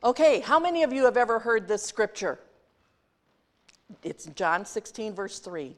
Okay, how many of you have ever heard this scripture? It's John 16, verse 3.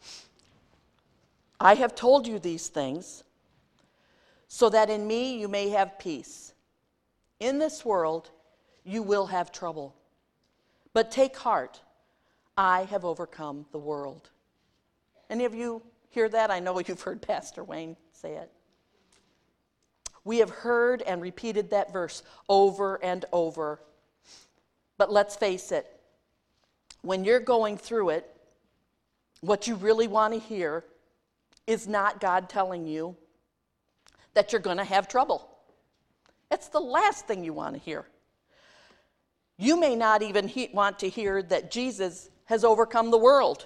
I have told you these things so that in me you may have peace. In this world you will have trouble. But take heart, I have overcome the world. Any of you hear that? I know you've heard Pastor Wayne say it. We have heard and repeated that verse over and over. But let's face it, when you're going through it, what you really want to hear is not God telling you that you're going to have trouble. It's the last thing you want to hear. You may not even want to hear that Jesus has overcome the world.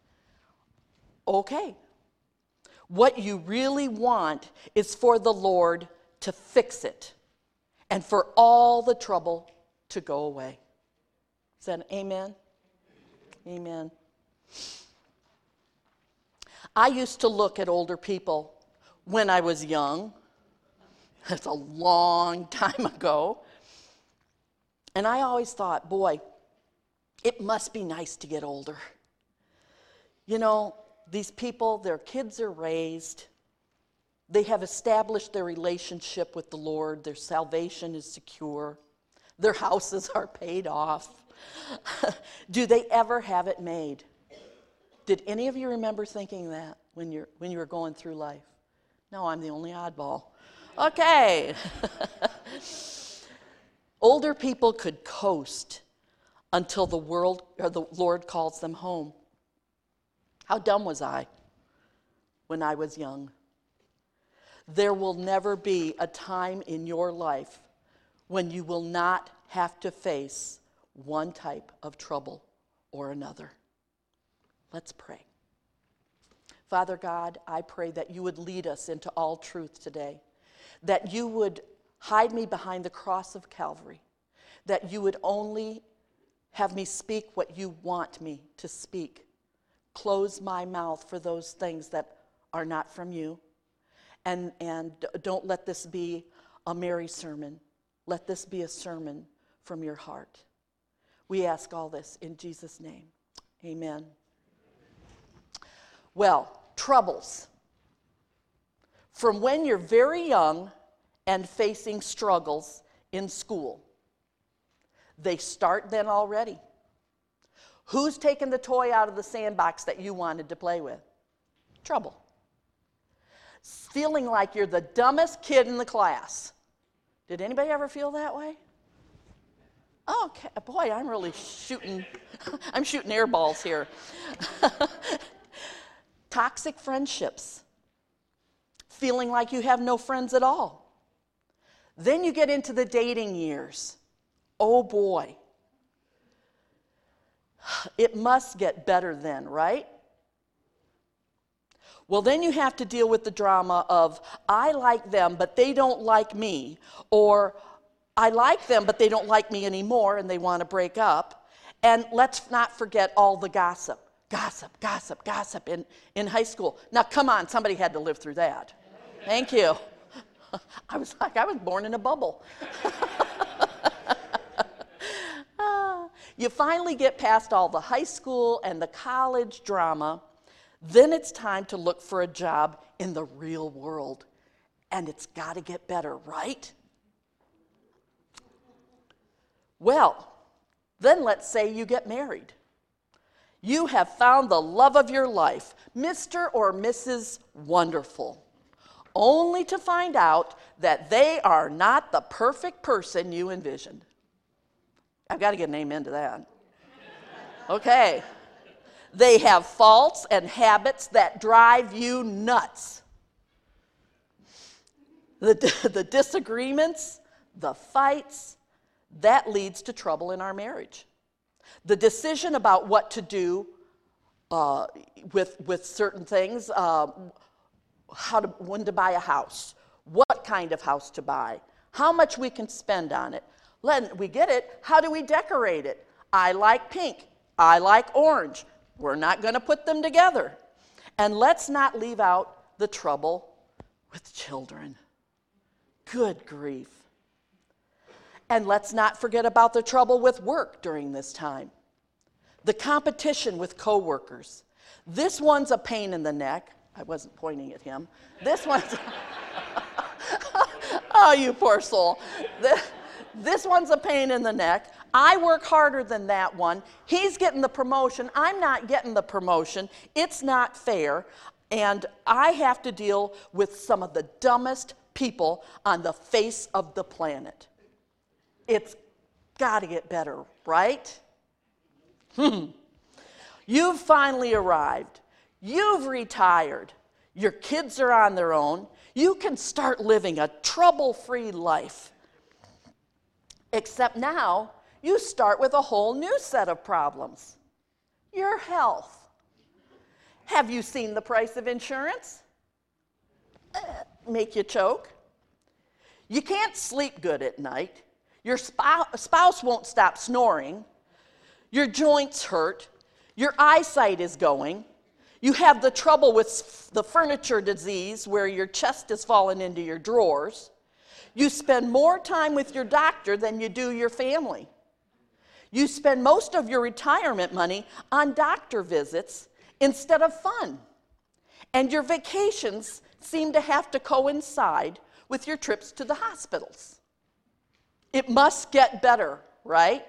Okay. What you really want is for the Lord to fix it and for all the trouble to go away. Is that an amen? Amen. I used to look at older people when I was young. That's a long time ago. And I always thought, boy, it must be nice to get older. You know, these people, their kids are raised. They have established their relationship with the Lord. Their salvation is secure. Their houses are paid off. Do they ever have it made? Did any of you remember thinking that when you were going through life? No, I'm the only oddball. Okay. Older people could coast until the Lord calls them home. How dumb was I when I was young? There will never be a time in your life when you will not have to face one type of trouble or another. Let's pray. Father God, I pray that you would lead us into all truth today, that you would hide me behind the cross of Calvary, that you would only have me speak what you want me to speak. Close my mouth for those things that are not from you. And don't let this be a merry sermon. Let this be a sermon from your heart. We ask all this in Jesus' name. Amen. Well, troubles. From when you're very young and facing struggles in school, they start then already. Who's taken the toy out of the sandbox that you wanted to play with? Trouble. Feeling like you're the dumbest kid in the class. Did anybody ever feel that way? Okay, boy, I'm really shooting air balls here. Toxic friendships. Feeling like you have no friends at all. Then you get into the dating years. Oh boy. It must get better then, right? Well, then you have to deal with the drama of, I like them, but they don't like me. Or, I like them, but they don't like me anymore, and they want to break up. And let's not forget all the gossip. Gossip in high school. Now, come on, somebody had to live through that. Thank you. I was born in a bubble. You finally get past all the high school and the college drama. Then it's time to look for a job in the real world. And it's got to get better, right? Well, then let's say you get married. You have found the love of your life, Mr. or Mrs. Wonderful, only to find out that they are not the perfect person you envisioned. I've got to get an amen to that. Okay. They have faults and habits that drive you nuts. The disagreements, the fights, that leads to trouble in our marriage. The decision about what to do with certain things, when to buy a house, what kind of house to buy, how much we can spend on it. Then we get it, how do we decorate it? I like pink, I like orange. We're not going to put them together. And let's not leave out the trouble with children. Good grief. And let's not forget about the trouble with work during this time. The competition with coworkers. This one's a pain in the neck. I wasn't pointing at him. This one's, oh, you poor soul. This one's a pain in the neck. I work harder than that one. He's getting the promotion. I'm not getting the promotion. It's not fair. And I have to deal with some of the dumbest people on the face of the planet. It's got to get better, right? You've finally arrived. You've retired. Your kids are on their own. You can start living a trouble-free life. Except now, you start with a whole new set of problems. Your health. Have you seen the price of insurance? Make you choke. You can't sleep good at night. Your spouse won't stop snoring. Your joints hurt. Your eyesight is going. You have the trouble with the furniture disease where your chest is falling into your drawers. You spend more time with your doctor than you do your family. You spend most of your retirement money on doctor visits instead of fun. And your vacations seem to have to coincide with your trips to the hospitals. It must get better, right?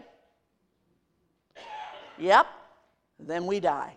Yep, then we die.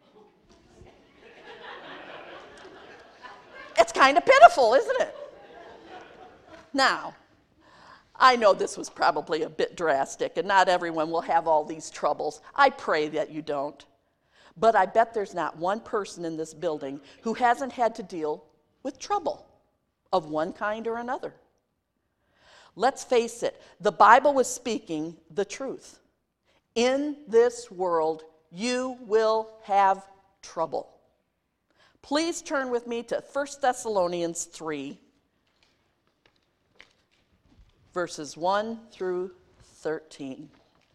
It's kind of pitiful, isn't it? Now, I know this was probably a bit drastic, and not everyone will have all these troubles. I pray that you don't. But I bet there's not one person in this building who hasn't had to deal with trouble of one kind or another. Let's face it, the Bible was speaking the truth. In this world, you will have trouble. Please turn with me to 1 Thessalonians 3, verses 1 through 13.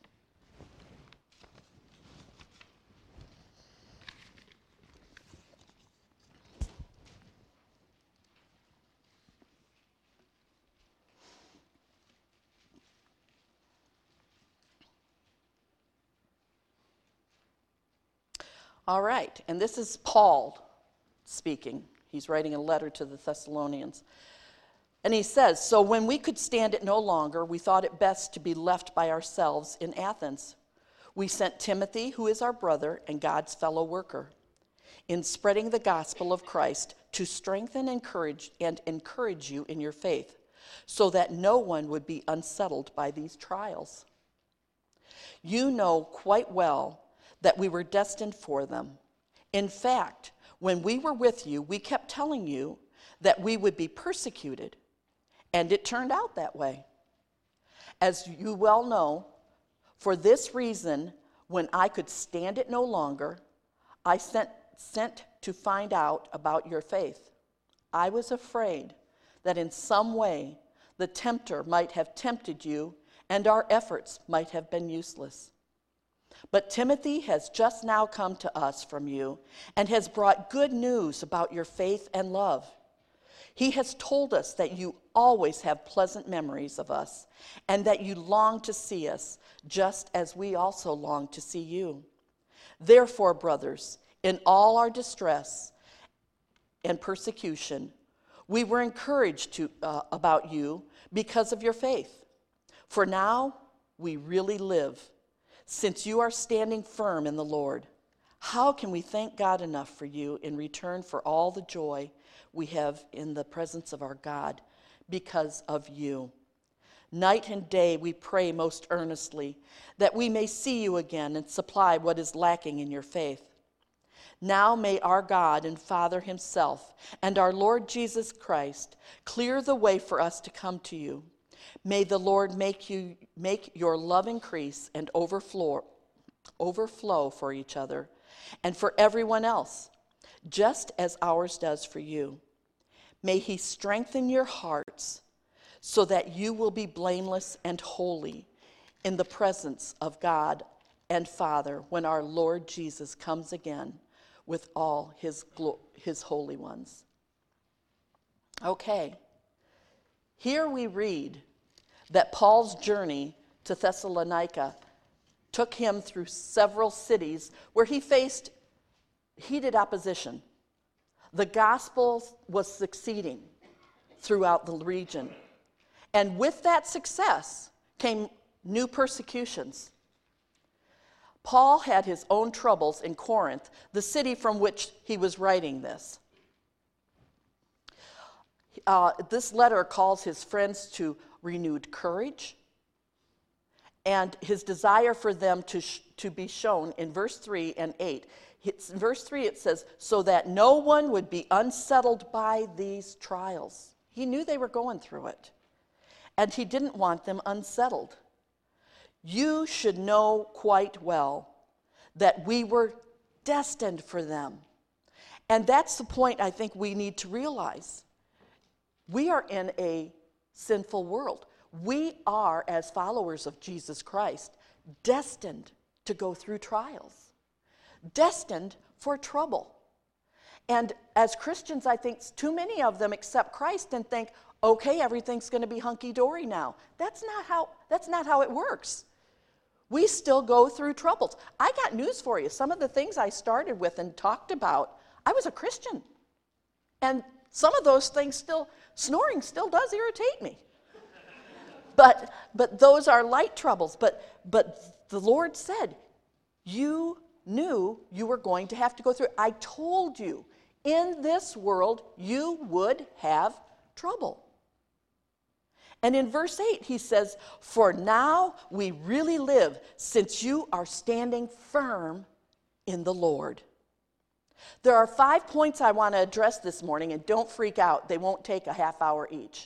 All right, and this is Paul speaking. He's writing a letter to the Thessalonians. And he says, "So when we could stand it no longer, we thought it best to be left by ourselves in Athens. We sent Timothy, who is our brother and God's fellow worker, in spreading the gospel of Christ to strengthen and encourage you in your faith, so that no one would be unsettled by these trials. You know quite well that we were destined for them. In fact, when we were with you, we kept telling you that we would be persecuted, and it turned out that way. As you well know, for this reason, when I could stand it no longer, I sent to find out about your faith. I was afraid that in some way the tempter might have tempted you, and our efforts might have been useless. But Timothy has just now come to us from you and has brought good news about your faith and love. He has told us that you always have pleasant memories of us and that you long to see us, just as we also long to see you. Therefore, brothers, in all our distress and persecution, we were encouraged about you because of your faith. For now, we really live, since you are standing firm in the Lord. How can we thank God enough for you in return for all the joy we have in the presence of our God because of you? Night and day we pray most earnestly that we may see you again and supply what is lacking in your faith. Now may our God and Father himself and our Lord Jesus Christ clear the way for us to come to you. May the Lord make your love increase and overflow for each other and for everyone else, just as ours does for you. May he strengthen your hearts so that you will be blameless and holy in the presence of God and Father when our Lord Jesus comes again with all his holy ones." Okay, here we read that Paul's journey to Thessalonica took him through several cities where he faced heated opposition. The gospel was succeeding throughout the region. And with that success came new persecutions. Paul had his own troubles in Corinth, the city from which he was writing this. This letter calls his friends to renewed courage and his desire for them to be shown in verse 3 and 8. In verse 3 it says, so that no one would be unsettled by these trials. He knew they were going through it, and he didn't want them unsettled. You should know quite well that we were destined for them. And that's the point I think we need to realize. We are in a sinful world. We are, as followers of Jesus Christ, destined to go through trials, destined for trouble. And as Christians, I think too many of them accept Christ and think, okay, everything's going to be hunky-dory now. That's not how it works. We still go through troubles. I got news for you. Some of the things I started with and talked about, I was a Christian. And some of those things snoring still does irritate me. But those are light troubles. But the Lord said, you knew you were going to have to go through it. I told you, in this world, you would have trouble. And in verse 8, he says, for now we really live, since you are standing firm in the Lord. There are 5 points I want to address this morning, and don't freak out. They won't take a half hour each.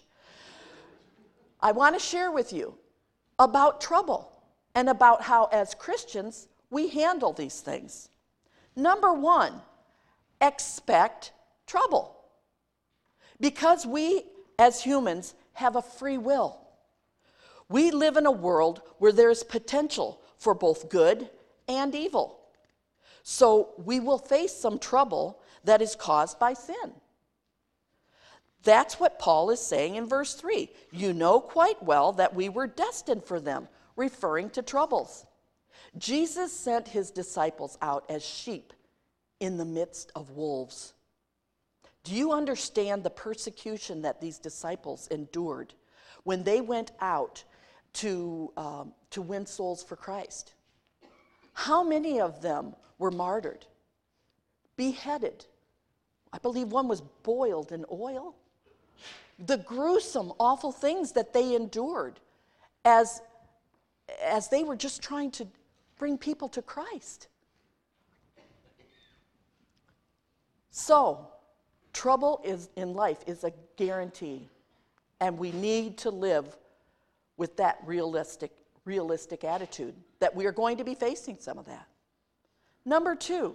I want to share with you about trouble and about how, as Christians, we handle these things. Number 1, expect trouble. Because we, as humans, have a free will. We live in a world where there is potential for both good and evil. So we will face some trouble that is caused by sin. That's what Paul is saying in verse 3. You know quite well that we were destined for them, referring to troubles. Jesus sent his disciples out as sheep in the midst of wolves. Do you understand the persecution that these disciples endured when they went out to win souls for Christ? How many of them were martyred, beheaded? I believe one was boiled in oil. The gruesome, awful things that they endured as they were just trying to bring people to Christ. So, trouble in life is a guarantee, and we need to live with that realistic attitude that we are going to be facing some of that. Number 2,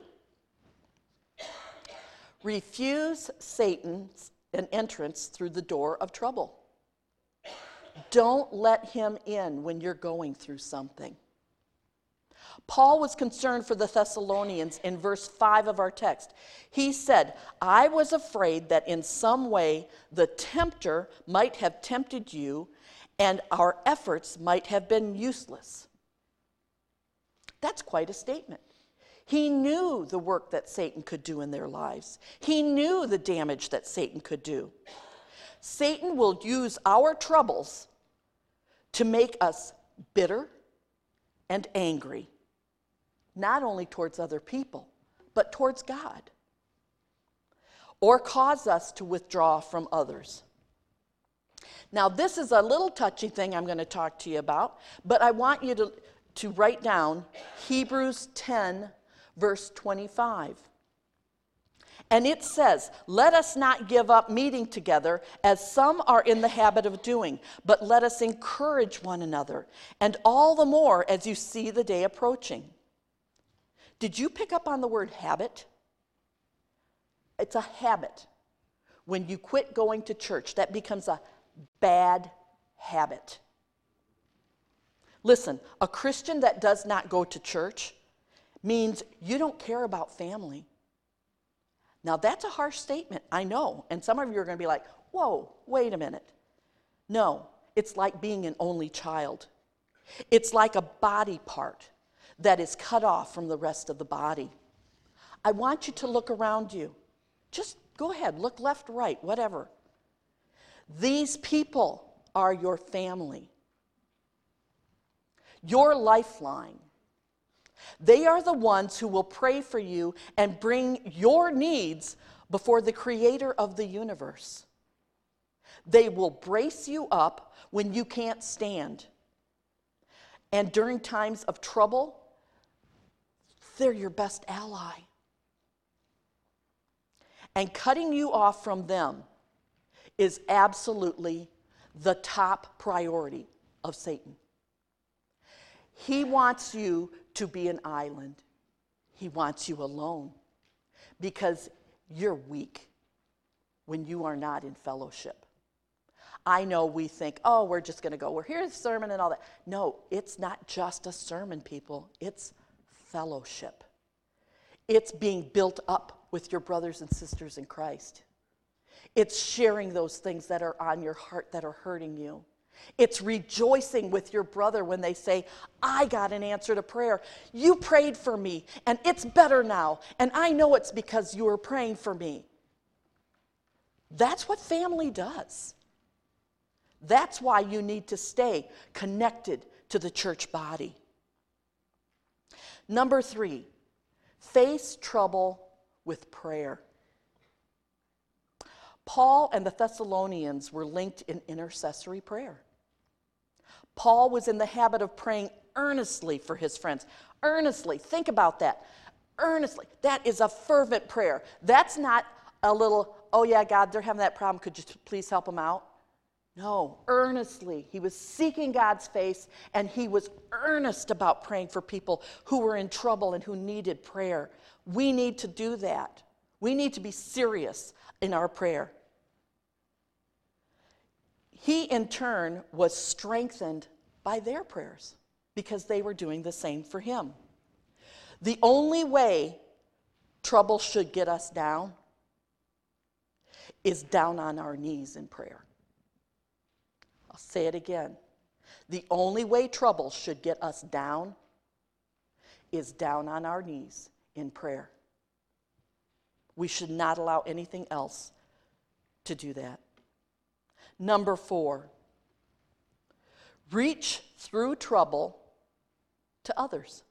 refuse Satan's an entrance through the door of trouble. Don't let him in when you're going through something. Paul was concerned for the Thessalonians in verse 5 of our text. He said, I was afraid that in some way the tempter might have tempted you and our efforts might have been useless. That's quite a statement. He knew the work that Satan could do in their lives. He knew the damage that Satan could do. Satan will use our troubles to make us bitter and angry, not only towards other people, but towards God, or cause us to withdraw from others. Now, this is a little touchy thing I'm going to talk to you about, but I want you to write down Hebrews 10, verse 25. And it says, let us not give up meeting together as some are in the habit of doing, but let us encourage one another, and all the more as you see the day approaching. Did you pick up on the word habit? It's a habit. When you quit going to church, that becomes a bad habit. Listen, a Christian that does not go to church means you don't care about family. Now, that's a harsh statement, I know. And some of you are going to be like, whoa, wait a minute. No, it's like being an only child. It's like a body part that is cut off from the rest of the body. I want you to look around you. Just go ahead, look left, right, whatever. These people are your family, your lifeline. They are the ones who will pray for you and bring your needs before the creator of the universe. They will brace you up when you can't stand. And during times of trouble, they're your best ally. And cutting you off from them is absolutely the top priority of Satan. He wants you to be an island. He wants you alone because you're weak when you are not in fellowship. I know we think, oh, we're just going to go, we're here a sermon and all that. No, it's not just a sermon, people. It's fellowship. It's being built up with your brothers and sisters in Christ. It's sharing those things that are on your heart that are hurting you. It's rejoicing with your brother when they say, I got an answer to prayer. You prayed for me, and it's better now. And I know it's because you were praying for me. That's what family does. That's why you need to stay connected to the church body. Number 3, face trouble with prayer. Paul and the Thessalonians were linked in intercessory prayer. Paul was in the habit of praying earnestly for his friends. Earnestly. Think about that. Earnestly. That is a fervent prayer. That's not a little, oh yeah, God, they're having that problem. Could you please help them out? No, earnestly. He was seeking God's face, and he was earnest about praying for people who were in trouble and who needed prayer. We need to do that. We need to be serious in our prayer. He, in turn, was strengthened by their prayers because they were doing the same for him. The only way trouble should get us down is down on our knees in prayer. I'll say it again. The only way trouble should get us down is down on our knees in prayer. We should not allow anything else to do that. Number 4, reach through trouble to others.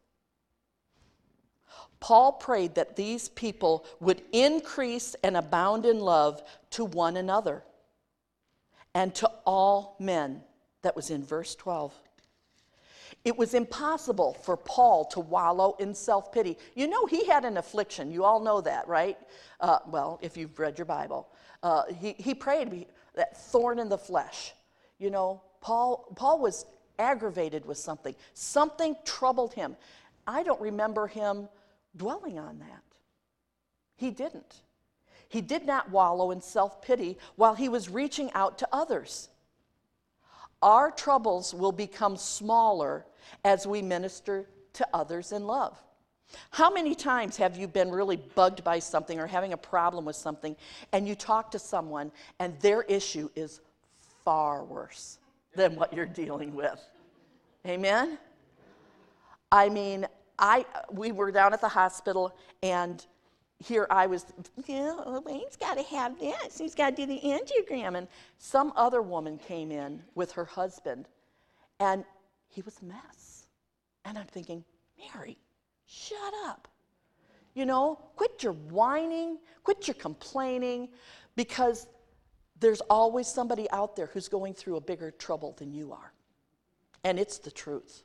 Paul prayed that these people would increase and abound in love to one another and to all men. That was in verse 12. It was impossible for Paul to wallow in self-pity. You know, he had an affliction. You all know that, right? Well, if you've read your Bible. He prayed that thorn in the flesh. You know, Paul was aggravated with something. Something troubled him. I don't remember him dwelling on that. He didn't. He did not wallow in self-pity while he was reaching out to others. Our troubles will become smaller as we minister to others in love. How many times have you been really bugged by something or having a problem with something, and you talk to someone and their issue is far worse than what you're dealing with? Amen? I mean, we were down at the hospital, and here I was, he's got to have this. He's got to do the angiogram. And some other woman came in with her husband, and he was a mess. And I'm thinking, Mary, shut up. You know, quit your whining, quit your complaining, because there's always somebody out there who's going through a bigger trouble than you are. And it's the truth.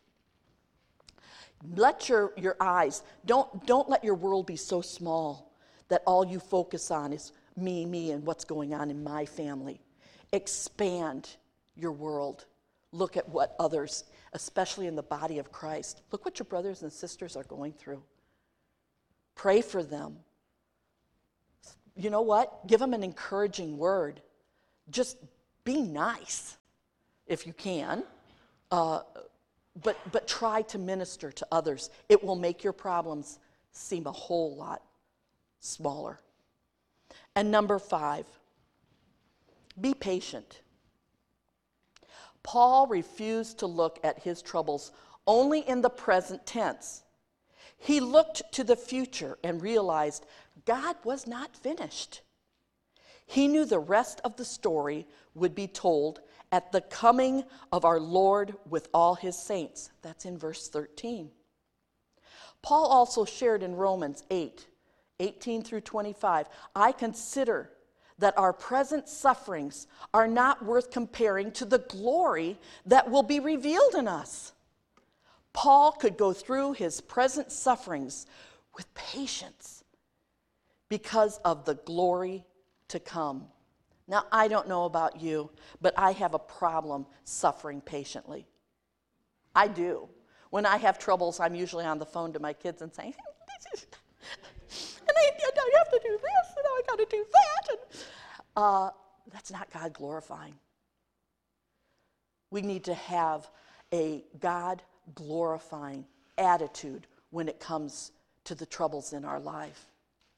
Let your eyes, don't let your world be so small that all you focus on is me, and what's going on in my family. Expand your world. Look at what others, especially in the body of Christ, look what your brothers and sisters are going through. Pray for them. You know what? Give them an encouraging word. Just be nice if you can. But try to minister to others. It will make your problems seem a whole lot smaller. And number 5, be patient. Paul refused to look at his troubles only in the present tense. He looked to the future and realized God was not finished. He knew the rest of the story would be told at the coming of our Lord with all his saints. That's in verse 13. Paul also shared in Romans 8:18 through 25, I consider that our present sufferings are not worth comparing to the glory that will be revealed in us. Paul could go through his present sufferings with patience because of the glory to come. Now, I don't know about you, but I have a problem suffering patiently. I do. When I have troubles, I'm usually on the phone to my kids and saying, and I have to do this, and I got to do that. And, that's not God glorifying. We need to have a God glorifying attitude when it comes to the troubles in our life.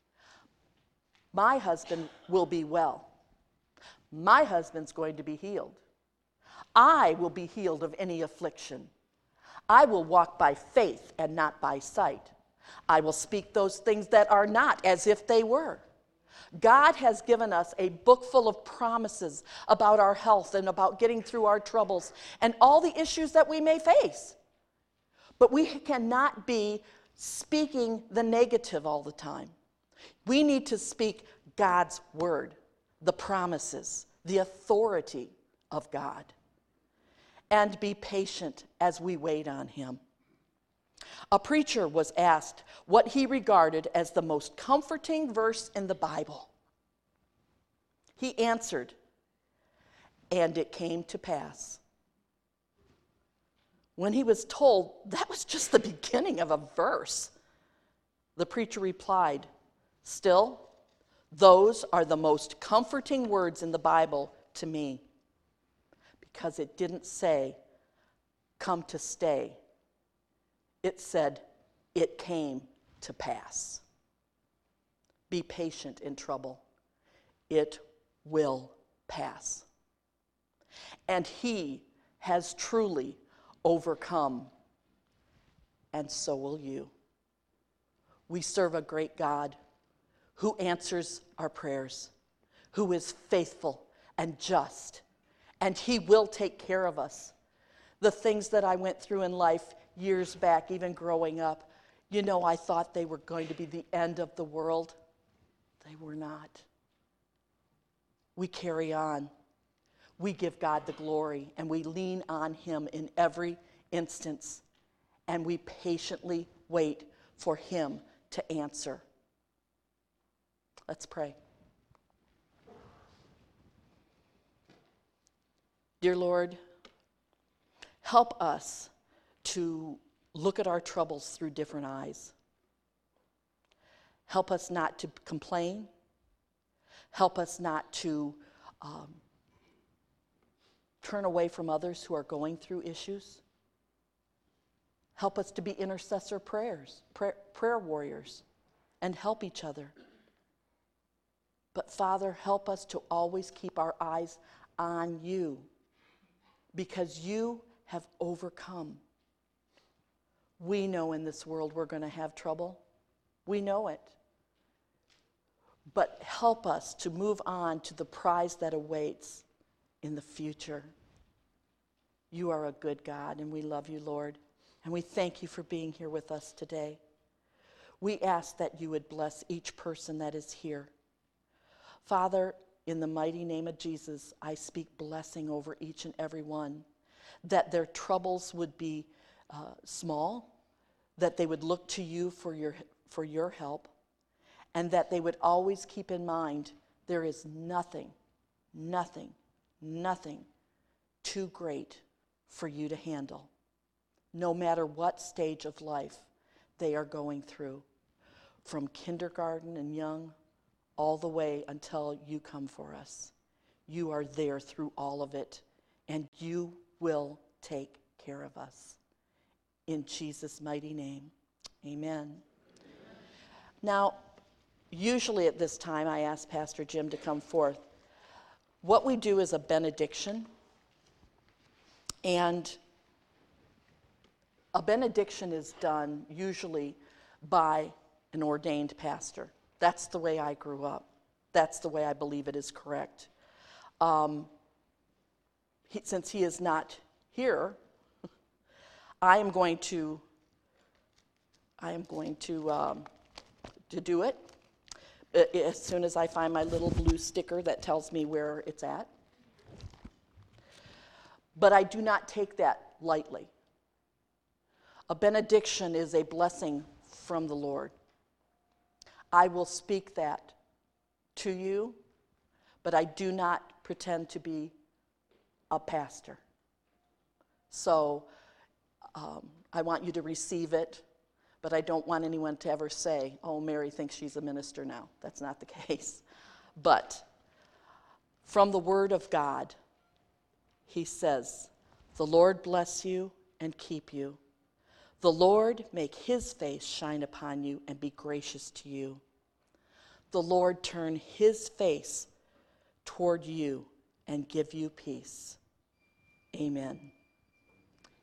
My husband will be well. My husband's going to be healed. I will be healed of any affliction. I will walk by faith and not by sight. I will speak those things that are not as if they were. God has given us a book full of promises about our health and about getting through our troubles and all the issues that we may face. But we cannot be speaking the negative all the time. We need to speak God's word, the promises, the authority of God, and be patient as we wait on him. A preacher was asked what he regarded as the most comforting verse in the Bible. He answered, "And it came to pass." When he was told that was just the beginning of a verse, the preacher replied, "Still, those are the most comforting words in the Bible to me, because it didn't say, 'Come to stay.' It said, 'It came to pass.'" Be patient in trouble. It will pass. And he has truly overcome, and so will you. We serve a great God who answers our prayers, who is faithful and just, and he will take care of us. The things that I went through in life years back, even growing up, I thought they were going to be the end of the world. They were not. We carry on. We give God the glory, and we lean on him in every instance, and we patiently wait for him to answer. Let's pray. Dear Lord, help us to look at our troubles through different eyes. Help us not to complain. Help us not to turn away from others who are going through issues. Help us to be intercessor prayer warriors, and help each other. But Father, help us to always keep our eyes on you, because you have overcome. We know in this world we're going to have trouble. We know it. But help us to move on to the prize that awaits in the future. You are a good God, and we love you, Lord. And we thank you for being here with us today. We ask that you would bless each person that is here. Father, in the mighty name of Jesus, I speak blessing over each and every one, that their troubles would be small, that they would look to you for your help, and that they would always keep in mind there is nothing too great for you to handle, no matter what stage of life they are going through, from kindergarten and young all the way until you come for us. You are there through all of it, and you will take care of us. In Jesus' mighty name, amen. Now, usually at this time, I ask Pastor Jim to come forth. What we do is a benediction. And a benediction is done usually by an ordained pastor. That's the way I grew up. That's the way I believe it is correct. Since he is not here, I am going to do it as soon as I find my little blue sticker that tells me where it's at. But I do not take that lightly. A benediction is a blessing from the Lord. I will speak that to you, but I do not pretend to be a pastor. So I want you to receive it, but I don't want anyone to ever say, oh, Mary thinks she's a minister now. That's not the case. But from the Word of God, he says, the Lord bless you and keep you. The Lord make his face shine upon you and be gracious to you. The Lord turn his face toward you and give you peace. Amen.